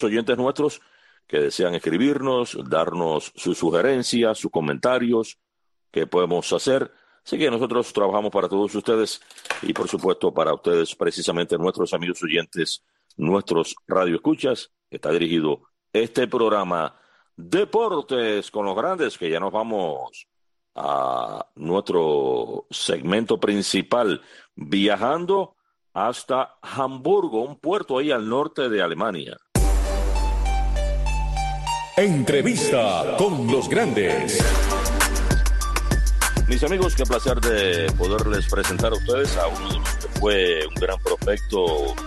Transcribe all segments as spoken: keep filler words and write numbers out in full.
oyentes nuestros que desean escribirnos, darnos sus sugerencias, sus comentarios, qué podemos hacer. Así que nosotros trabajamos para todos ustedes y, por supuesto, para ustedes, precisamente nuestros amigos oyentes, nuestros radioescuchas, que está dirigido este programa Deportes con los Grandes, que ya nos vamos a nuestro segmento principal, viajando hasta Hamburgo, un puerto ahí al norte de Alemania. Entrevista con los Grandes. Mis amigos, qué placer de poderles presentar a ustedes a uno de los que fue un gran prospecto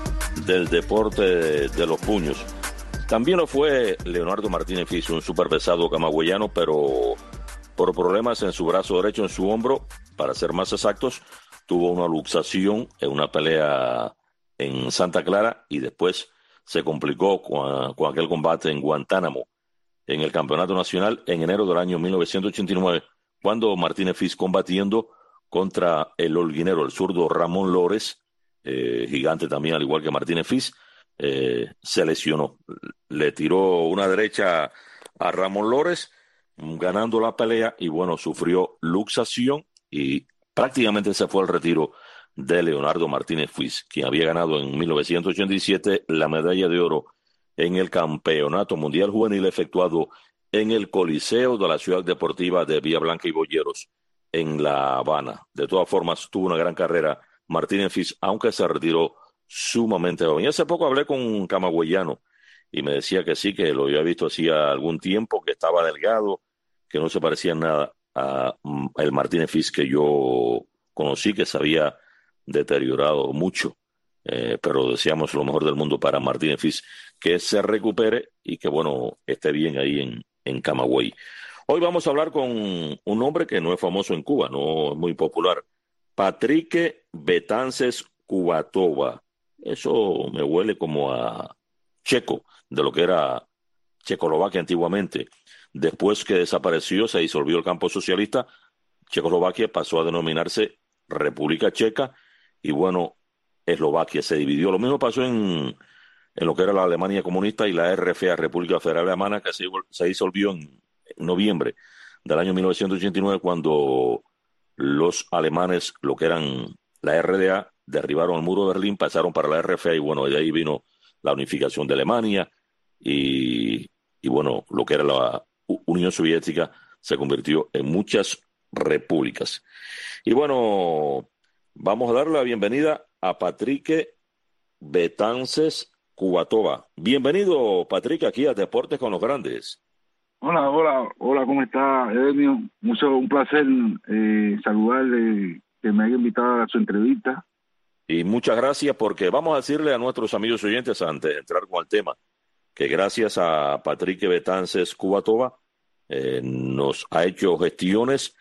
del deporte de los puños. También lo fue Leonardo Martínez Fis, un superpesado camagüeyano, pero por problemas en su brazo derecho, en su hombro, para ser más exactos, tuvo una luxación en una pelea en Santa Clara y después se complicó con, con aquel combate en Guantánamo, en el Campeonato Nacional en enero del año mil novecientos ochenta y nueve, cuando Martínez Fis, combatiendo contra el holguinero, el zurdo Ramón Lores, eh, gigante también, al igual que Martínez Fis, eh, se lesionó. Le tiró una derecha a Ramón Lores, ganando la pelea, y bueno, sufrió luxación y prácticamente se fue al retiro de Leonardo Martínez Fis, quien había ganado en mil novecientos ochenta y siete la medalla de oro en el Campeonato Mundial Juvenil efectuado en el Coliseo de la Ciudad Deportiva de Villa Blanca y Boyeros, en La Habana. De todas formas, tuvo una gran carrera Martínez Fis, aunque se retiró sumamente joven. Y hace poco hablé con un camagüeyano y me decía que sí, que lo había visto hacía algún tiempo, que estaba delgado, que no se parecía en nada a mm, el Martínez Fis que yo conocí, que se había deteriorado mucho. Eh, pero deseamos lo mejor del mundo para Martínez Fis, que se recupere y que, bueno, esté bien ahí en, en Camagüey. Hoy vamos a hablar con un hombre que no es famoso en Cuba, no es muy popular, Patrique Betances Cubatova. Eso me huele como a checo, de lo que era Checoslovaquia antiguamente. Después que desapareció, se disolvió el campo socialista, Checoslovaquia pasó a denominarse República Checa y, bueno, Eslovaquia se dividió. Lo mismo pasó en, en lo que era la Alemania comunista y la R F A, República Federal Alemana, que se, se disolvió en, en noviembre del año mil novecientos ochenta y nueve, cuando los alemanes, lo que eran la R D A, derribaron el muro de Berlín, pasaron para la R F A y, bueno, de ahí vino la unificación de Alemania y, y bueno, lo que era la Unión Soviética se convirtió en muchas repúblicas. Y bueno, vamos a dar la bienvenida a Patrique Betances Cubatova. Bienvenido, Patrique, aquí a Deportes con los Grandes. Hola, hola, hola, ¿cómo está, Edmio? Mucho, un placer eh, saludarle, que me haya invitado a su entrevista. Y muchas gracias, porque vamos a decirle a nuestros amigos oyentes, antes de entrar con el tema, que gracias a Patrique Betances Cubatova eh, nos ha hecho gestiones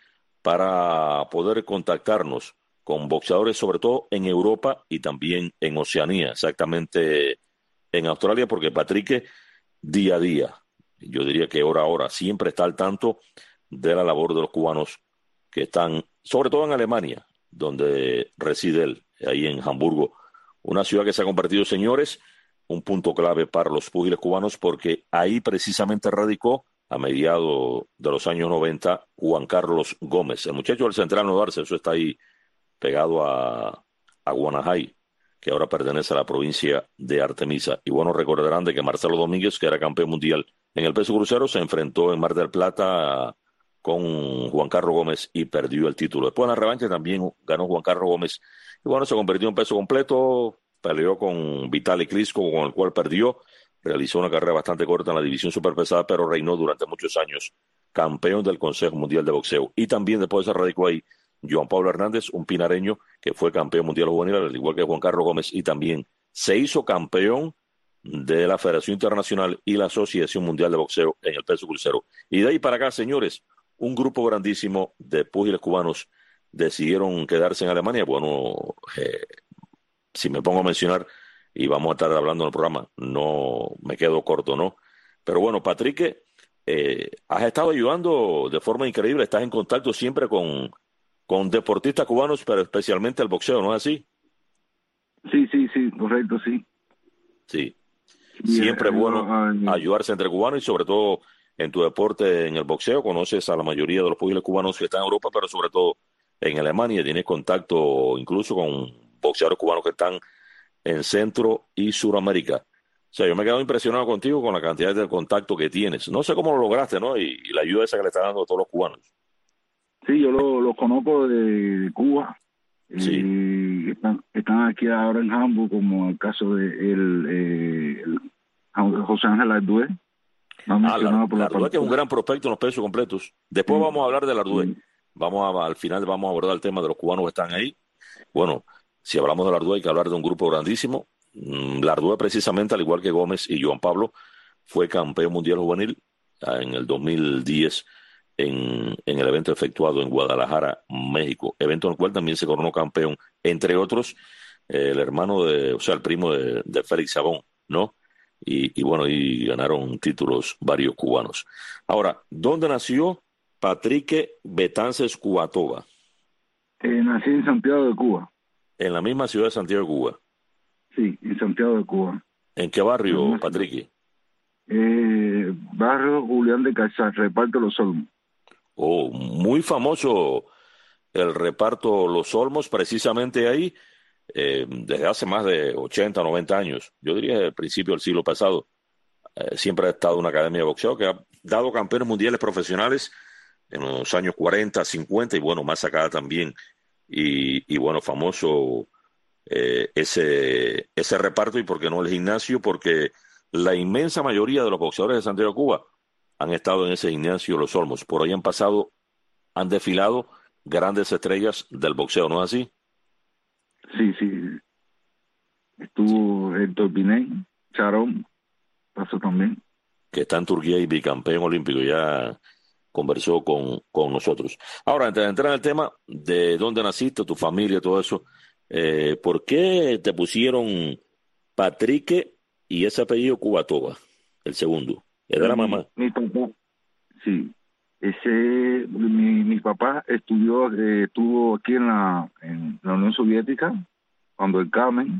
para poder contactarnos con boxeadores, sobre todo en Europa y también en Oceanía, exactamente en Australia, porque Patrique día a día, yo diría que hora a hora, siempre está al tanto de la labor de los cubanos que están, sobre todo en Alemania, donde reside él, ahí en Hamburgo, una ciudad que se ha convertido, señores, un punto clave para los púgiles cubanos, porque ahí precisamente radicó a mediados de los años noventa Juan Carlos Gómez, el muchacho del Central Nodarse, eso está ahí pegado a, a Guanajay, que ahora pertenece a la provincia de Artemisa. Y bueno, recordarán de que Marcelo Domínguez, que era campeón mundial en el peso crucero, se enfrentó en Mar del Plata con Juan Carlos Gómez y perdió el título. Después en la revancha también ganó Juan Carlos Gómez y bueno, se convirtió en peso completo, peleó con Vitaly Klitschko, con el cual perdió, realizó una carrera bastante corta en la división superpesada, pero reinó durante muchos años campeón del Consejo Mundial de Boxeo. Y también después se radicó ahí Joan Pablo Hernández, un pinareño que fue campeón mundial juvenil, al igual que Juan Carlos Gómez, y también se hizo campeón de la Federación Internacional y la Asociación Mundial de Boxeo en el peso crucero. Y de ahí para acá, señores, un grupo grandísimo de púgiles cubanos decidieron quedarse en Alemania. Bueno, eh, si me pongo a mencionar, y vamos a estar hablando en el programa, no me quedo corto, ¿no? Pero bueno, Patrique, eh, has estado ayudando de forma increíble, estás en contacto siempre con, con deportistas cubanos, pero especialmente el boxeo, ¿no es así? Sí, sí, sí, correcto, sí. Sí. Siempre es Yeah, bueno yo, uh, ayudarse entre cubanos y sobre todo en tu deporte, en el boxeo, conoces a la mayoría de los púgiles cubanos que están en Europa, pero sobre todo en Alemania, tienes contacto incluso con boxeadores cubanos que están en Centro y Suramérica. O sea, yo me he quedado impresionado contigo con la cantidad de contacto que tienes. No sé cómo lo lograste, ¿no? Y, y la ayuda esa que le está dando a todos los cubanos. sí, yo lo, lo conozco de, de Cuba. Sí. Eh, están, están aquí ahora en Hamburgo, como el caso de el, eh, el José Ángel Ardué, más Ah, la, mencionado por la la Ardue, que es un palabra. gran prospecto en los pesos completos. Después Sí, vamos a hablar de la Ardue. sí, Vamos a, al final vamos a abordar el tema de los cubanos que están ahí. Bueno, si hablamos de la Ardue hay que hablar de un grupo grandísimo. Mm, La Ardue precisamente, al igual que Gómez y Joan Pablo, fue campeón mundial juvenil ah, en el dos mil diez en, en el evento efectuado en Guadalajara, México. Evento en el cual también se coronó campeón, entre otros, eh, el hermano de, o sea, el primo de, de Félix Sabón, ¿no? Y, y bueno, y ganaron títulos varios cubanos. Ahora, ¿dónde nació Patrique Betances Cubatova? eh, nací en Santiago de Cuba. En la misma ciudad de Santiago de Cuba. Sí, en Santiago de Cuba. ¿En qué En la barrio, misma ciudad. Patrique? Eh, barrio Julián de Calzar, reparto Los Olmos. Oh, muy famoso el reparto Los Olmos, precisamente ahí, eh, desde hace más de ochenta, noventa años. Yo diría desde el principio del siglo pasado. Eh, siempre ha estado una academia de boxeo que ha dado campeones mundiales profesionales en los años cuarenta, cincuenta y bueno, más acá también. Y, y bueno, famoso eh, ese, ese reparto y por qué no el gimnasio, porque la inmensa mayoría de los boxeadores de Santiago de Cuba han estado en ese gimnasio Los Olmos. Por ahí han pasado, han desfilado grandes estrellas del boxeo, ¿no es así? Sí, sí. Sí. Estuvo Héctor Biney, Charón, pasó también. Que está en Turquía y bicampeón olímpico, ya conversó con, con nosotros. Ahora, antes de entrar en el tema de dónde naciste, tu familia, todo eso, eh, ¿por qué te pusieron Patrique y ese apellido Cubatova, el segundo? ¿Es de la Mi, mamá? mi papá, sí. Ese, mi, mi papá estudió, eh, estuvo aquí en la, en la Unión Soviética, cuando el Carmen,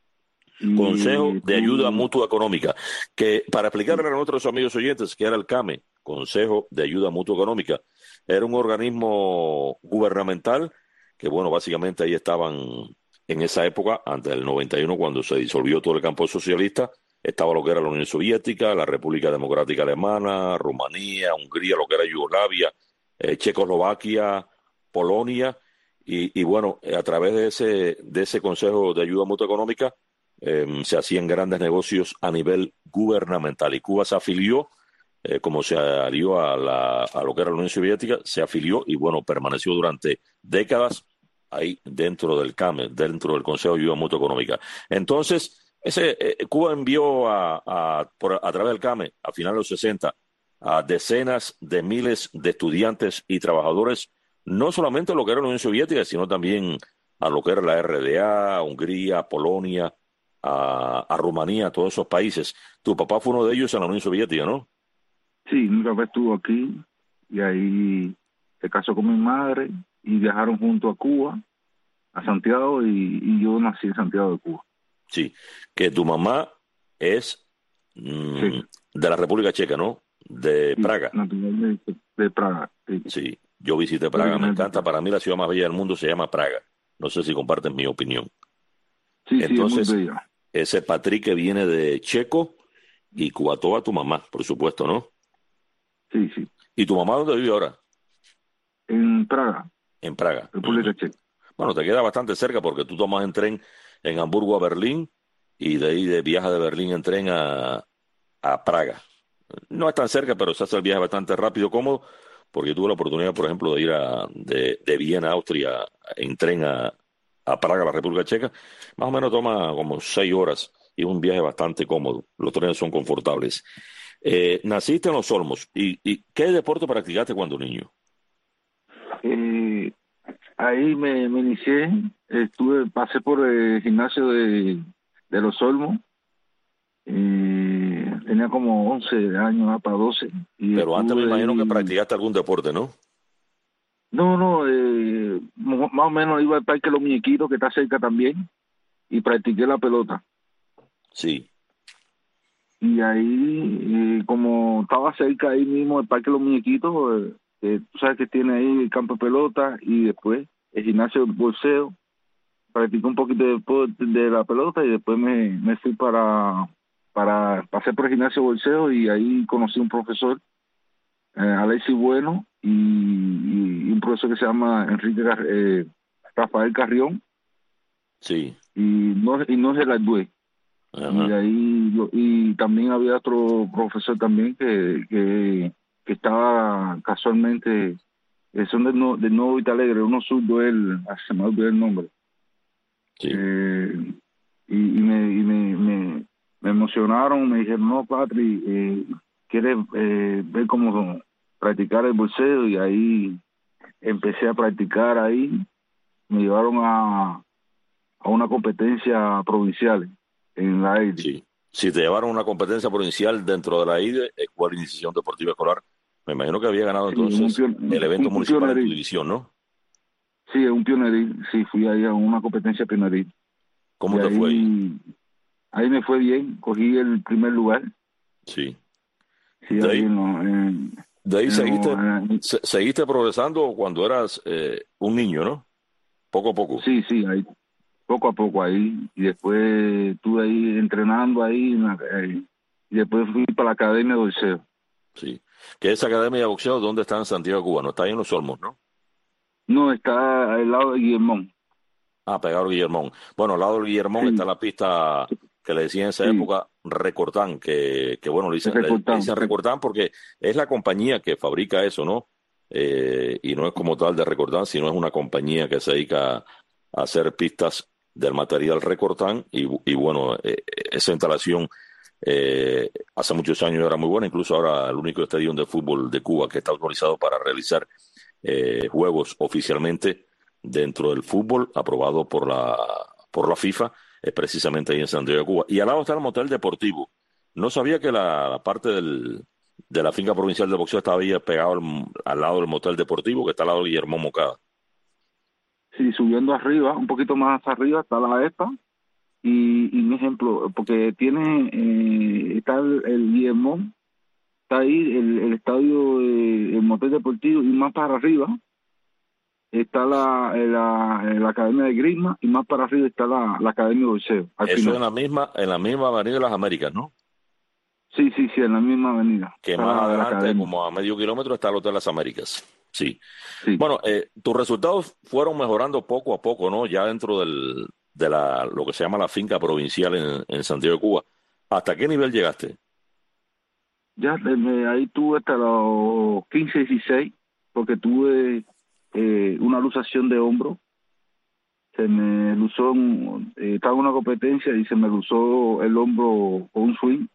y Consejo de Ayuda estuvo, Mutua Económica, que para explicarle a nuestros amigos oyentes que era el CAME, Consejo de Ayuda Mutua Económica, era un organismo gubernamental que, bueno, básicamente ahí estaban en esa época, antes del noventa y uno, cuando se disolvió todo el campo socialista, estaba lo que era la Unión Soviética, la República Democrática Alemana, Rumanía, Hungría, lo que era Yugoslavia, eh, Checoslovaquia, Polonia, y, y bueno, a través de ese, de ese Consejo de Ayuda Mutua Económica, eh, se hacían grandes negocios a nivel gubernamental y Cuba se afilió, eh, como se alió a, la, a lo que era la Unión Soviética, se afilió y bueno, permaneció durante décadas ahí dentro del CAME, dentro del Consejo de Ayuda Mutua Económica. Entonces, ese, eh, Cuba envió a, a, por, a través del CAME, a finales de los sesenta, a decenas de miles de estudiantes y trabajadores, no solamente a lo que era la Unión Soviética, sino también a lo que era la R D A, Hungría, Polonia, a, a Rumanía, a todos esos países. Tu papá fue uno de ellos en la Unión Soviética, ¿no? sí, mi papá estuvo aquí, y ahí se casó con mi madre, y viajaron junto a Cuba, a Santiago, y, y yo nací en Santiago de Cuba. Sí. Que tu mamá es mm, Sí, de la República Checa, ¿no? De sí, Praga. natural de, de Praga, sí, Sí. Yo visité Praga, me original de encanta. Praga. Para mí la ciudad más bella del mundo se llama Praga. No sé si comparten mi opinión. Sí, sí, es muy Entonces, bella. ese Patrick que viene de Checo y Cubató a tu mamá, por supuesto, ¿no? Sí, sí. ¿Y tu mamá dónde vive ahora? En Praga, En Praga. Ujú. República Checa. Bueno, te queda bastante cerca porque tú tomas en tren en Hamburgo a Berlín y de ahí de viaja de Berlín en tren a, a Praga. No es tan cerca, pero se hace el viaje bastante rápido, cómodo, porque yo tuve la oportunidad, por ejemplo, de ir a, de, de Viena, Austria, en tren a, a Praga, la República Checa. Más o menos toma como seis horas y es un viaje bastante cómodo. Los trenes son confortables. Eh, naciste en Los Olmos. ¿Y, y qué deporte practicaste cuando niño? Eh, ahí me, me inicié, estuve, pasé por el gimnasio de, de Los Olmos, eh, tenía como once años, ah, para doce, y Pero antes me estuve imagino que ahí. practicaste algún deporte, ¿no? No, no, eh, mo- más o menos iba al Parque Los Muñequitos, que está cerca también, y practiqué la pelota. Sí. y ahí, eh, como estaba cerca ahí mismo el Parque de los Muñequitos, eh, eh, tú sabes que tiene ahí el campo de pelota y después el gimnasio de boxeo, practiqué un poquito de, deporte de la pelota y después me, me fui para, para pasé por el gimnasio de boxeo y ahí conocí un profesor, eh, Alexis Bueno, y, y, y un profesor que se llama Enrique Car- eh, Rafael Carrión, Sí. y no, y no se la dué. Ajá. Y de ahí yo- y también había otro profesor también que, que, que estaba casualmente, eh, son del, no, del Nuevo Vita Alegre, uno zurdo él, ah, se me olvidó el nombre. Sí. Eh, y, y, me, y me, me, me emocionaron, me dijeron, no, Patri, eh, ¿quieres eh, ver cómo practicar el boxeo? Y ahí empecé a practicar ahí, me llevaron a, a una competencia provincial en la A I D E. Sí. Si te llevaron a una competencia provincial dentro de la I D E, ¿cuál iniciación deportiva escolar? Me imagino que había ganado Sí, un, entonces pion- el evento un, un municipal en tu pioneril. división, ¿no? Sí, un pioneril. Sí, fui ahí a una competencia pioneril. ¿Cómo Y te fue ahí? ahí, ahí me fue bien. Cogí el primer lugar. Sí. Sí, De ahí ahí, en los... En, de ahí en seguiste, los- en- se- seguiste progresando cuando eras eh, un niño, ¿no? Poco a poco. sí, sí, ahí. Poco a poco ahí. Y después estuve ahí entrenando ahí. en la- eh, y después fui para la academia de boxeo. Sí. Que esa academia de boxeo, ¿dónde está en Santiago de Cuba? No está ahí en Los Olmos, ¿no? No, está al lado de Guillermón. Ah, pegado al Guillermón. Bueno, al lado del Guillermón está Sí, la pista que le decían en esa sí, época Recortán, que, que bueno, le es dicen, le, le recortado. dicen Sí. Recortán porque es la compañía que fabrica eso, ¿no? Eh, y no es como tal de Recortán, sino es una compañía que se dedica a hacer pistas del material Recortán y, y bueno, eh, esa instalación eh, hace muchos años era muy buena, incluso ahora el único estadio de fútbol de Cuba que está autorizado para realizar eh, juegos oficialmente dentro del fútbol, aprobado por la, por la FIFA, es precisamente ahí en Santiago de Cuba. Y al lado está el motel deportivo. No sabía que la, la parte del, de la finca provincial de boxeo estaba ahí pegado al, al lado del motel deportivo, que está al lado de Guillermo Mocada. Sí, subiendo arriba, un poquito más arriba está la E P A y, y un ejemplo, porque tiene, eh, está el, el Guillermo, está ahí el, el estadio, eh, el motel deportivo y más para arriba está la, eh, la, eh, la academia de Grisma y más para arriba está la, la academia de boxeo, al Eso es en final. la misma, en la misma Avenida de las Américas, ¿no? Sí, sí, sí, en la misma avenida Que está más la, la adelante, academia. como a medio kilómetro, está el Hotel Las Américas. Sí. Sí, Bueno, eh, tus resultados fueron mejorando poco a poco, ¿no? Ya dentro del, de la, lo que se llama la finca provincial en, en Santiago de Cuba. ¿Hasta qué nivel llegaste? ya eh, me- ahí tuve hasta los quince, dieciséis, porque tuve eh, una luxación de hombro. Se me luzó, un- eh, estaba en una competencia y se me luzó el hombro con un swing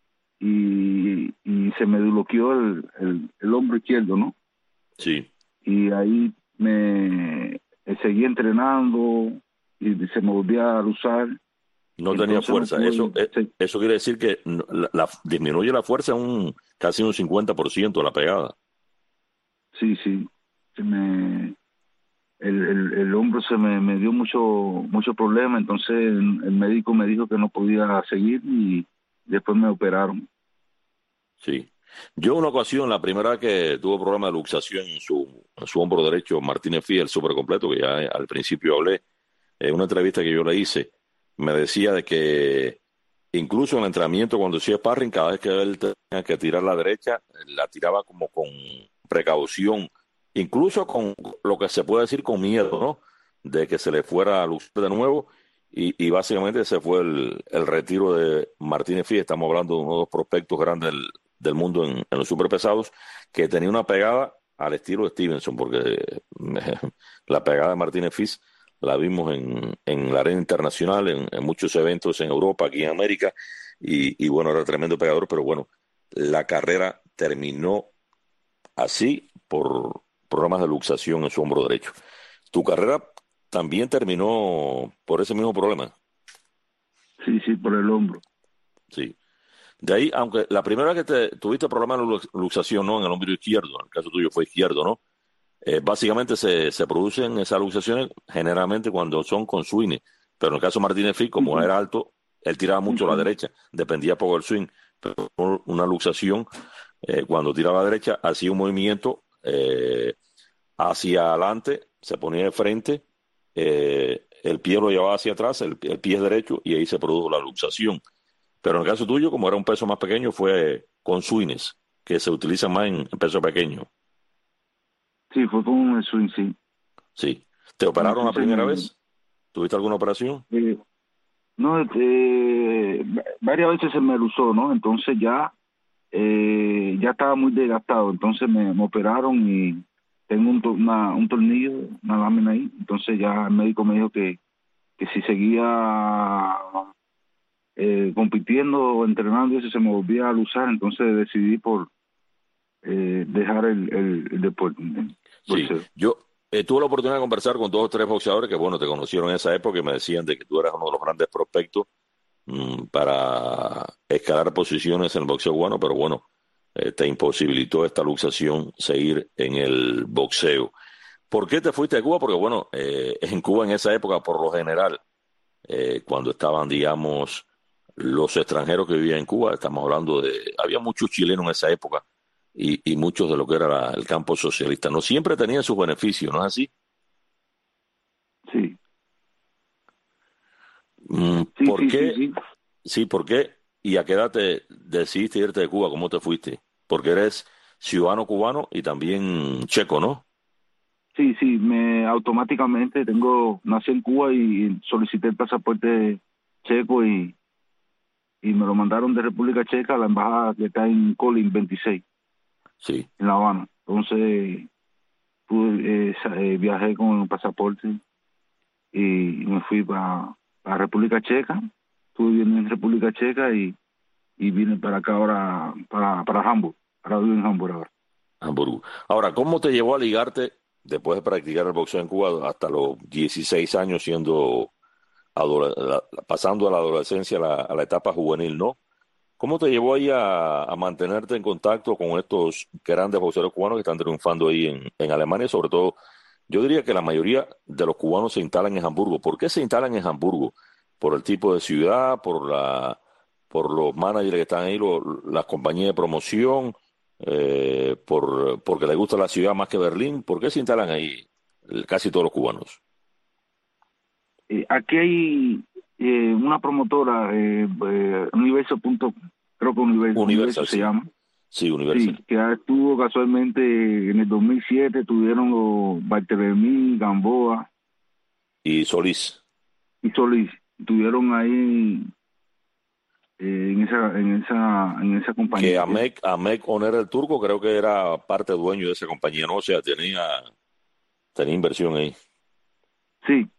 y, y se me bloqueó el, el, el hombro izquierdo, ¿no? Sí. Y ahí me eh, seguí entrenando y se me volvía a luzar. No tenía Entonces no fuerza. Eso, pude, eh, se- eso quiere decir que no- la, la- disminuye la fuerza un casi un cincuenta por ciento la pegada. sí, sí, se me, el, el, el hombro se me, me dio mucho, mucho problema, entonces el, el médico me dijo que no podía seguir y después me operaron. Sí. Yo una ocasión, la primera vez que tuve problema de luxación en su, en su hombro derecho, Martínez Fí, el súper completo, que ya al principio hablé, en una entrevista que yo le hice, me decía de que incluso en el entrenamiento, cuando hacía sparring, cada vez que él tenía que tirar la derecha, la tiraba como con precaución, incluso con lo que se puede decir con miedo, ¿no? De que se le fuera a luchar de nuevo. Y, y básicamente ese fue el, el retiro de Martínez Fí. Estamos hablando de uno de los prospectos grandes del, del mundo en, en los superpesados, que tenía una pegada al estilo de Stevenson, porque la pegada de Martínez Fí la vimos en, en la arena internacional, en, en muchos eventos en Europa, aquí en América, y, y bueno, era tremendo pegador, pero bueno, la carrera terminó así por problemas de luxación en su hombro derecho. Tu carrera también terminó por ese mismo problema, Sí, sí, por el hombro. sí. De ahí, aunque la primera vez que te, tuviste problemas de lux- luxación, ¿no? En el hombro izquierdo, en el caso tuyo fue izquierdo, ¿no? Eh, básicamente se, se producen esas luxaciones generalmente cuando son con swing, pero en el caso de Martínez Fí, como Ujú, era alto, él tiraba mucho a la ujú. derecha, dependía poco del swing, una luxación. Eh, cuando tiraba a la derecha, hacía un movimiento eh, hacia adelante, se ponía de frente, eh, el pie lo llevaba hacia atrás, el, el pie es derecho, y ahí se produjo la luxación. Pero en el caso tuyo, como era un peso más pequeño, fue con swings, que se utilizan más en, en peso pequeño. Sí, fue con el swing, sí. Sí. ¿Te operaron la Entonces, primera me- vez? ¿Tuviste alguna operación? eh, no, eh, varias veces se me usó, ¿no? Entonces ya, eh, ya estaba muy desgastado. Entonces me, me operaron y tengo un, to- una, un tornillo, una lámina ahí. Entonces ya el médico me dijo que, que si seguía eh, compitiendo o entrenando y eso se me volvía a usar. Entonces decidí por eh, dejar el, el, el deporte, el Sí. boxeo. Yo eh, tuve la oportunidad de conversar con dos o tres boxeadores que, bueno, te conocieron en esa época y me decían de que tú eras uno de los grandes prospectos mm, para escalar posiciones en el boxeo cubano, pero bueno, eh, te imposibilitó esta luxación seguir en el boxeo. ¿Por qué te fuiste a Cuba? Porque bueno, eh, en Cuba en esa época, por lo general, eh, cuando estaban, digamos, los extranjeros que vivían en Cuba, estamos hablando de, había muchos chilenos en esa época y, y muchos de lo que era la- el campo socialista. No siempre tenían sus beneficios, ¿no es así? Sí, Mm, sí, ¿Por sí, sí, qué? sí. Sí, ¿por qué? ¿Y a qué edad te decidiste irte de Cuba? ¿Cómo te fuiste? Porque eres ciudadano cubano y también checo, ¿no? Sí, sí, me automáticamente tengo, nací en Cuba y solicité el pasaporte checo y, y me lo mandaron de República Checa a la embajada que está en Colín veintiséis, Sí, en La Habana. Entonces, pude, eh, sa- eh, viajé con el pasaporte y me fui para República Checa. Estuve viviendo en República Checa y, y vine para acá ahora, para, para Hamburg. Ahora vivo en Hamburg ahora. Hamburgo. Ahora, ¿cómo te llevó a ligarte después de practicar el boxeo en Cuba hasta los dieciséis años siendo adole- la- pasando a la adolescencia a la, a la etapa juvenil, ¿no? ¿Cómo te llevó ahí a, a mantenerte en contacto con estos grandes boxeadores cubanos que están triunfando ahí en, en Alemania? Sobre todo, yo diría que la mayoría de los cubanos se instalan en Hamburgo. ¿Por qué se instalan en Hamburgo? ¿Por el tipo de ciudad? ¿Por la, por los managers que están ahí, lo- las compañías de promoción? Eh, por, ¿porque les gusta la ciudad más que Berlín? ¿Por qué se instalan ahí eh, casi todos los cubanos? Eh, aquí hay eh, una promotora, eh, eh, Universo. punto- creo que Universo, Universo Universal, se sí. llama. Sí, Sí, Universal. que estuvo casualmente en el dos mil siete, tuvieron los Bartolomé, Gamboa Y Solís. y Solís, tuvieron ahí eh, en esa en esa en esa Que compañía. Ahmed, Ahmed Oner el turco creo que era parte dueño de esa compañía, ¿no? O sea, tenía, tenía inversión ahí. Sí,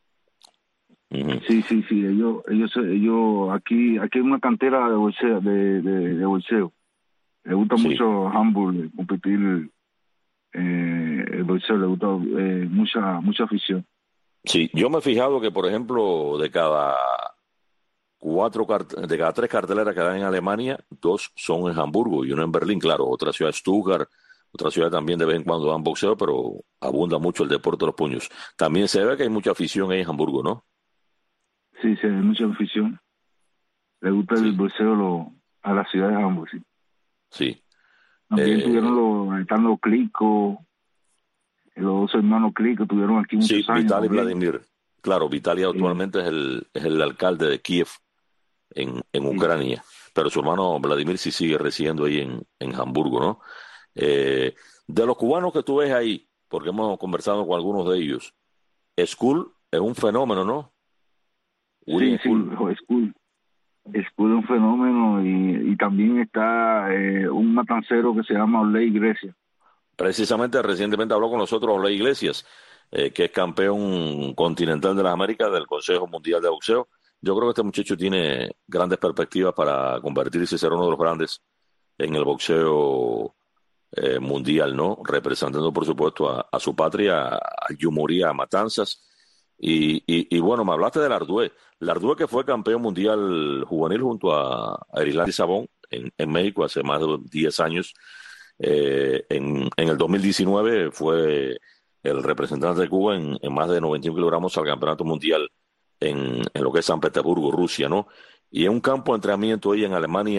Ujú. sí, sí, sí, ellos ellos ellos aquí aquí hay una cantera de bolseo de, de, de bolseo. Le gusta Sí, mucho Hamburg competir eh, el bolseo, le gusta eh, mucha mucha afición. sí. Yo me he fijado que, por ejemplo, de cada cuatro cart- de cada tres carteleras que dan en Alemania, dos son en Hamburgo y una en Berlín, claro. Otra ciudad es Stuttgart, otra ciudad también de vez en cuando dan boxeo, pero abunda mucho el deporte de los puños. También se ve que hay mucha afición ahí en Hamburgo, ¿no? Sí, sí, hay mucha afición. Le gusta el Sí, bolseo lo, a la ciudad de Hamburg, sí. sí. También tuvieron Eh, los, están los Clico, los dos hermanos Clico, tuvieron aquí sí, muchos años Vitaly también. Vladimir. Claro, Vitaly Sí, actualmente es el, es el alcalde de Kiev en, en sí, Ucrania, pero su hermano Vladimir sí sigue residiendo ahí en, en Hamburgo, ¿no? Eh, de los cubanos que tú ves ahí, porque hemos conversado con algunos de ellos, Skull es un fenómeno, ¿no? sí, William sí, Skull. Skull. Skull es un fenómeno y, y también está eh, un matancero que se llama Oley Iglesias. Precisamente recientemente habló con nosotros Olay Iglesias, eh, que es campeón continental de las Américas del Consejo Mundial de Boxeo. Yo creo que este muchacho tiene grandes perspectivas para convertirse y ser uno de los grandes en el boxeo eh, mundial, ¿no? Representando, por supuesto, a, a su patria, a, a Yumurí, a Matanzas. Y, y, y bueno, me hablaste del Ardue. El Ardue que fue campeón mundial juvenil junto a, a Erislandy Sabón en, en México hace más de diez años. Eh, en, en el dos mil diecinueve fue el representante de Cuba en, en más de noventa y un kilogramos al campeonato mundial en, en lo que es San Petersburgo, Rusia, ¿no? Y en un campo de entrenamiento ahí en Alemania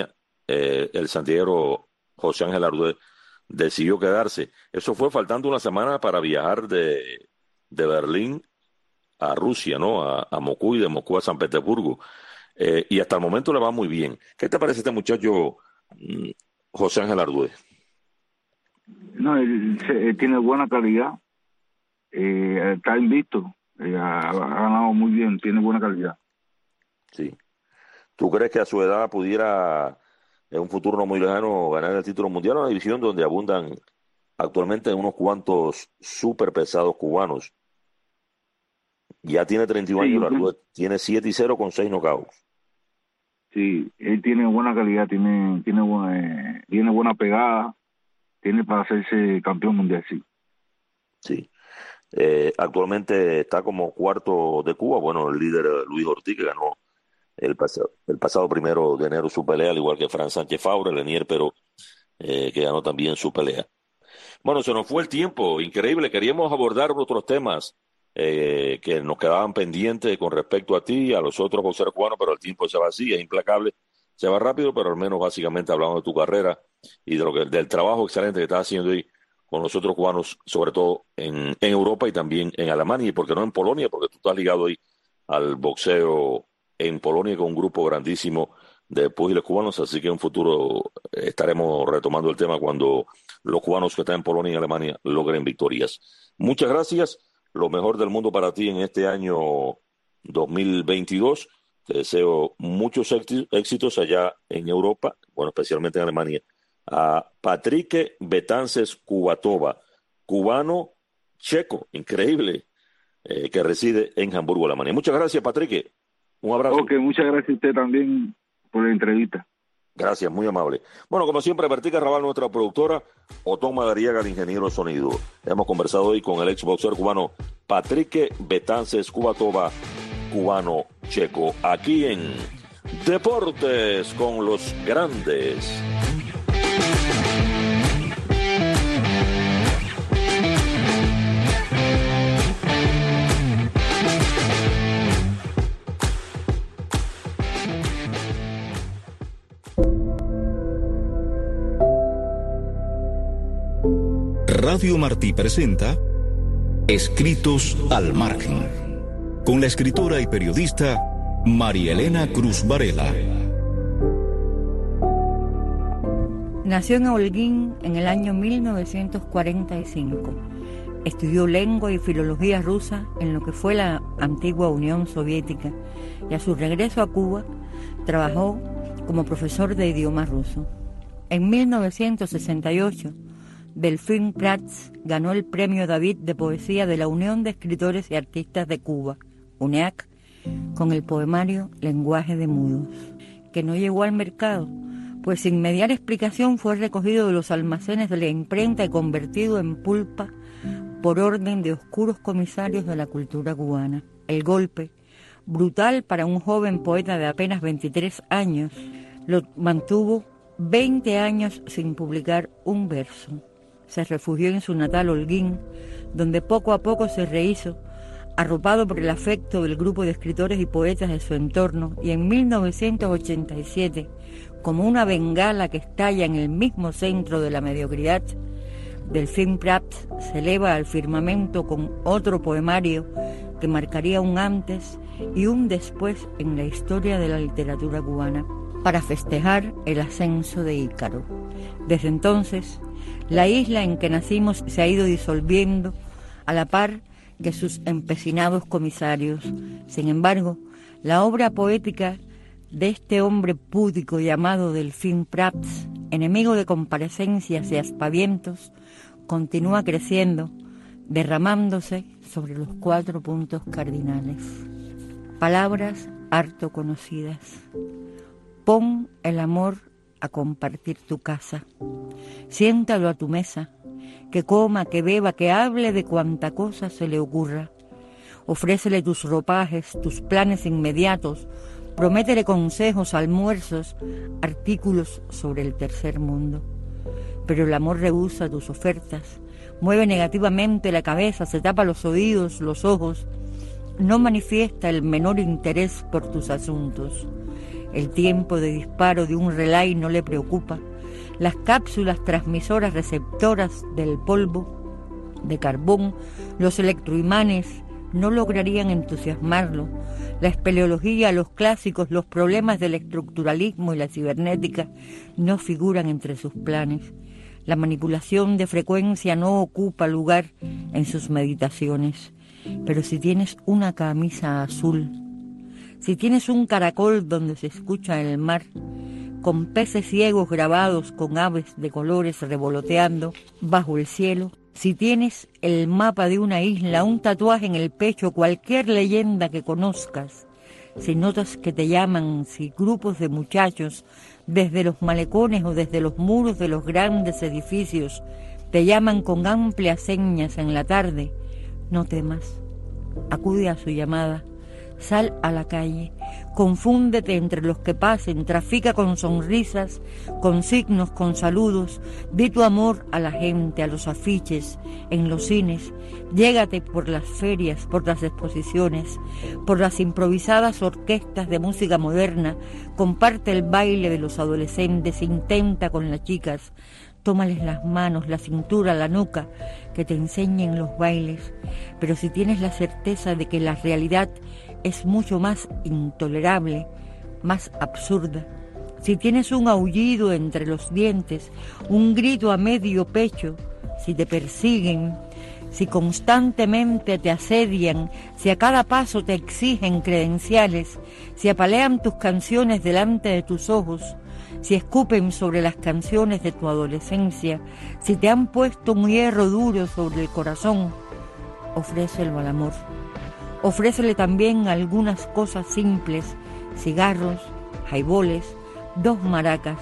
eh, el santiaguero José Ángel Arduez decidió quedarse. Eso fue faltando una semana para viajar de, de Berlín a Rusia, ¿no? A, a Moscú y de Moscú a San Petersburgo. Eh, y hasta el momento le va muy bien. ¿Qué te parece este muchacho, mm, José Ángel Arduez? No, él, él tiene buena calidad, eh, está invicto, eh, ha, ha ganado muy bien, tiene buena calidad. Sí. ¿Tú crees que a su edad pudiera, en un futuro no muy lejano, ganar el título mundial en una división donde abundan actualmente unos cuantos super pesados cubanos? Ya tiene treinta y uno Sí, años, Arduez tiene siete y cero con seis knockouts. Sí, él tiene buena calidad, tiene tiene buena, tiene buena pegada, tiene para hacerse campeón mundial, sí. Sí. Eh, actualmente está como cuarto de Cuba. Bueno, el líder eh, Luis Ortiz, que ganó el pasado, el pasado primero de enero su pelea, al igual que Fran Sánchez Faure, Lenier, pero eh, que ganó también su pelea. Bueno, se nos fue el tiempo, increíble. Queríamos abordar otros temas eh, que nos quedaban pendientes con respecto a ti y a los otros boxeadores cubanos, pero el tiempo se va así, es implacable, se va rápido, pero al menos básicamente hablamos de tu carrera y de lo que, del trabajo excelente que estás haciendo ahí con los otros cubanos, sobre todo en, en Europa y también en Alemania, y por qué no en Polonia, porque tú estás ligado ahí al boxeo en Polonia con un grupo grandísimo de púgiles cubanos, así que en un futuro estaremos retomando el tema cuando los cubanos que están en Polonia y Alemania logren victorias. Muchas gracias, lo mejor del mundo para ti en este año dos mil veintidós. Te deseo muchos éxitos allá en Europa, bueno, especialmente en Alemania. A Patrick Betances Kubatova, cubano checo, increíble, eh, que reside en Hamburgo, Alemania. Muchas gracias, Patrick. Un abrazo. Ok, muchas gracias a usted también por la entrevista. Gracias, muy amable. Bueno, como siempre, Bertica Raval, nuestra productora, Otón Madariaga, el ingeniero de sonido. Hemos conversado hoy con el ex boxeador cubano Patrick Betances Kubatova, cubano checo, aquí en Deportes con los Grandes. Radio Martí presenta Escritos al Margen, con la escritora y periodista María Elena Cruz Varela. Nació en Holguín en el año mil novecientos cuarenta y cinco. Estudió lengua y filología rusa en lo que fue la antigua Unión Soviética y a su regreso a Cuba trabajó como profesor de idioma ruso. En mil novecientos sesenta y ocho, Delfín Prats ganó el Premio David de Poesía de la Unión de Escritores y Artistas de Cuba, U N E A C, con el poemario Lenguaje de Mudos, que no llegó al mercado, pues sin mediar explicación fue recogido de los almacenes de la imprenta y convertido en pulpa por orden de oscuros comisarios de la cultura cubana. El golpe, brutal para un joven poeta de apenas veintitrés años, lo mantuvo veinte años sin publicar un verso. Se refugió en su natal Holguín, donde poco a poco se rehizo, arropado por el afecto del grupo de escritores y poetas de su entorno, y en mil novecientos ochenta y siete, como una bengala que estalla en el mismo centro de la mediocridad, Delfín Prats se eleva al firmamento con otro poemario que marcaría un antes y un después en la historia de la literatura cubana, para festejar el ascenso de Ícaro. Desde entonces, la isla en que nacimos se ha ido disolviendo a la par que sus empecinados comisarios. Sin embargo, la obra poética de este hombre púdico llamado Delfín Prats, enemigo de comparecencias y aspavientos, continúa creciendo, derramándose sobre los cuatro puntos cardinales. Palabras harto conocidas. Pon el amor a compartir tu casa. Siéntalo a tu mesa, que coma, que beba, que hable de cuanta cosa se le ocurra. Ofrécele tus ropajes, tus planes inmediatos, prométele consejos, almuerzos, artículos sobre el tercer mundo. Pero el amor rehúsa tus ofertas, mueve negativamente la cabeza, se tapa los oídos, los ojos, no manifiesta el menor interés por tus asuntos. El tiempo de disparo de un relay no le preocupa. Las cápsulas transmisoras receptoras del polvo de carbón, los electroimanes, no lograrían entusiasmarlo. La espeleología, los clásicos, los problemas del estructuralismo y la cibernética no figuran entre sus planes. La manipulación de frecuencia no ocupa lugar en sus meditaciones. Pero si tienes una camisa azul, si tienes un caracol donde se escucha el mar, con peces ciegos grabados con aves de colores revoloteando bajo el cielo, si tienes el mapa de una isla, un tatuaje en el pecho, cualquier leyenda que conozcas, si notas que te llaman, si grupos de muchachos desde los malecones o desde los muros de los grandes edificios te llaman con amplias señas en la tarde, no temas, acude a su llamada, sal a la calle, confúndete entre los que pasen, trafica con sonrisas, con signos, con saludos, di tu amor a la gente, a los afiches, en los cines, llégate por las ferias, por las exposiciones, por las improvisadas orquestas de música moderna, comparte el baile de los adolescentes, intenta con las chicas, tómales las manos, la cintura, la nuca, que te enseñen los bailes, pero si tienes la certeza de que la realidad es mucho más intolerable, más absurda, si tienes un aullido entre los dientes, un grito a medio pecho, si te persiguen, si constantemente te asedian, si a cada paso te exigen credenciales, si apalean tus canciones delante de tus ojos, si escupen sobre las canciones de tu adolescencia, si te han puesto un hierro duro sobre el corazón, ofrécelo al amor. Ofrécele también algunas cosas simples, cigarros, jaiboles, dos maracas,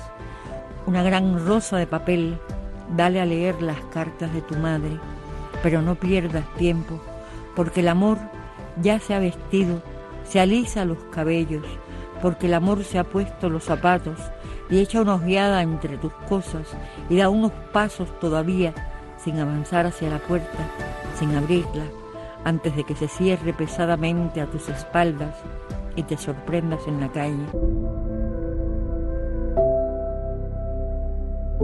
una gran rosa de papel, dale a leer las cartas de tu madre, pero no pierdas tiempo, porque el amor ya se ha vestido, se alisa los cabellos, porque el amor se ha puesto los zapatos y echa una ojeada entre tus cosas y da unos pasos todavía sin avanzar hacia la puerta, sin abrirla, antes de que se cierre pesadamente a tus espaldas y te sorprendas en la calle.